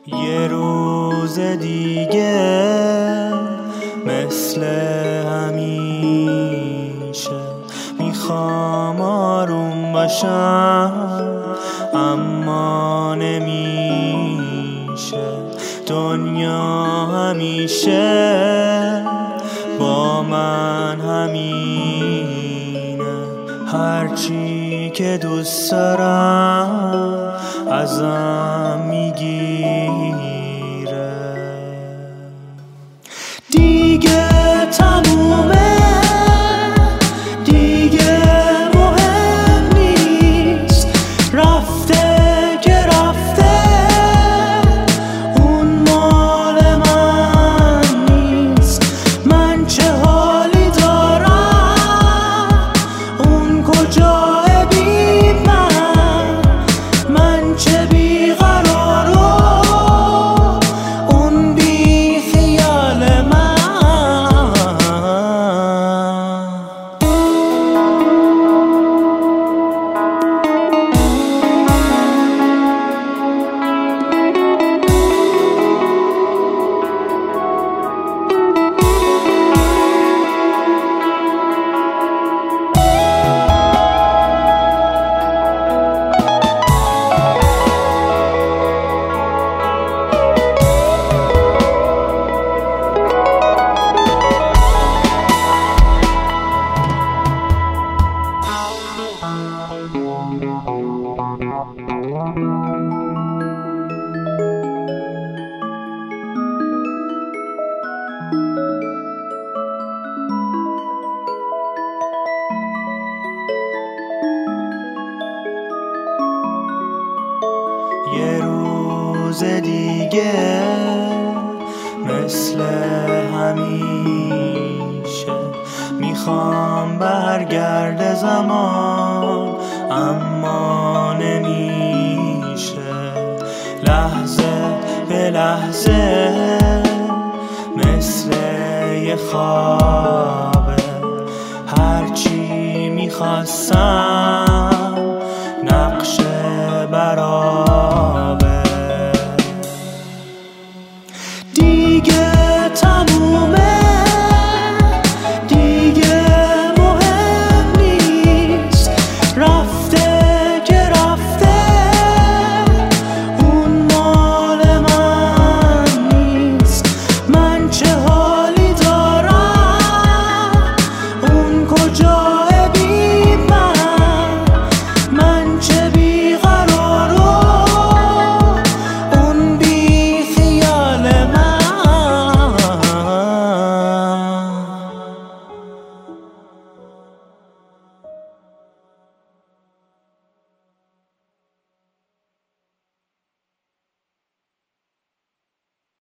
یه روز دیگه مثل همیشه میخوام آروم باشم اما نمیشه. دنیا همیشه با من همینه، هرچی که دوست دارم ازم میگیره. دیگه تمومه، دیگه مهم نیست، رفته که رفته، اون مال من نیست. من چه حالی دارم، اون کجاه بی من چه بیقرارم، اون بی خیال من. یه روز دیگه مثل همیشه میخوام برگرد زمان اما نمیشه. لحظه به لحظه مثل یه خوابه، هرچی میخواستم